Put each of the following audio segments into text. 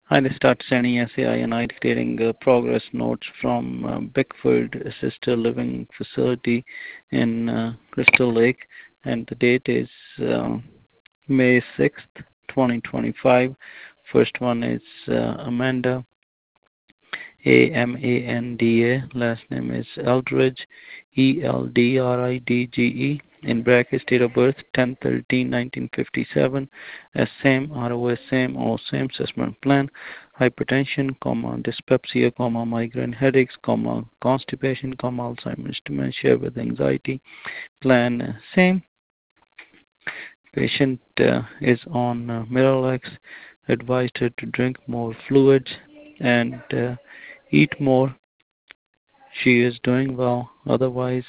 I start sending SAI and I dictating progress notes from Bickford Assisted Living Facility in Crystal Lake, and the date is May 6th, 2025. First one is Amanda, Amanda. Last name is Eldridge, Eldridge. In brackets, date of birth 10/13/1957. Same, ROS same, all same. Assessment plan: hypertension, dyspepsia, migraine headaches, constipation, Alzheimer's dementia with anxiety. Plan same. Patient is on Miralax. Advised her to drink more fluids and eat more. She is doing well. Otherwise,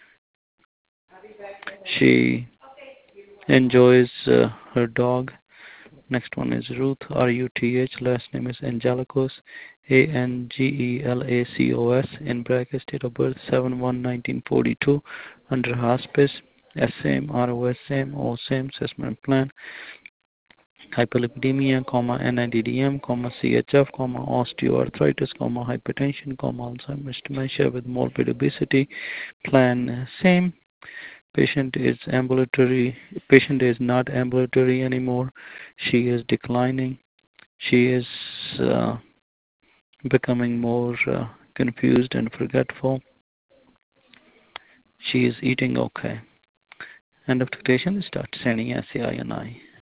she enjoys her dog. Next one is Ruth, Ruth. Last name is Angelicos, Angelacos. In brackets, date of birth 7/1/1942. Under hospice. Same, ROS same, all same. Assessment plan: hyperlipidemia, NIDDM, CHF, osteoarthritis, hypertension, Alzheimer's dementia with morbid obesity. Plan same. Patient is ambulatory. Patient is not ambulatory anymore. She is declining. She is becoming more confused and forgetful. She is eating okay. End of dictation. Start sending SAI and I.